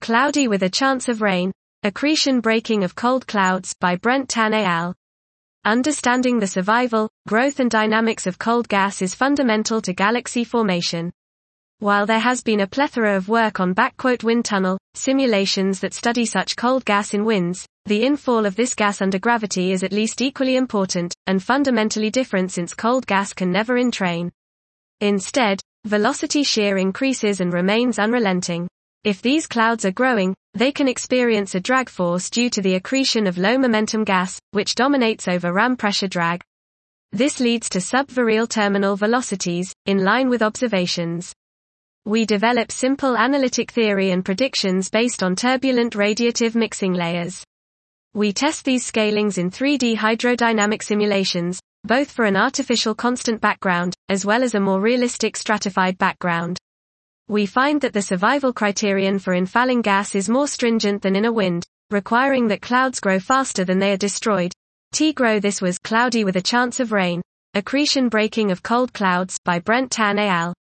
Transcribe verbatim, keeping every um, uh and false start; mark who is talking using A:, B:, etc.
A: Cloudy with a Chance of Rain, Accretion Breaking of Cold Clouds by Brent Tan et al. Understanding the survival, growth and dynamics of cold gas is fundamental to galaxy formation. While there has been a plethora of work on wind tunnel simulations that study such cold gas in winds, the infall of this gas under gravity is at least equally important, and fundamentally different since cold gas can never entrain. Instead, velocity shear increases and remains unrelenting. If these clouds are growing, they can experience a drag force due to the accretion of low-momentum gas, which dominates over ram pressure drag. This leads to sub-virial terminal velocities, in line with observations. We develop simple analytic theory and predictions based on turbulent radiative mixing layers. We test these scalings in three D hydrodynamic simulations, both for an artificial constant background, as well as a more realistic stratified background. We find that the survival criterion for infalling gas is more stringent than in a wind, requiring that clouds grow faster than they are destroyed. T grow This was Cloudy with a Chance of Rain, Accretion Breaking of Cold Clouds by Brent Tan et al.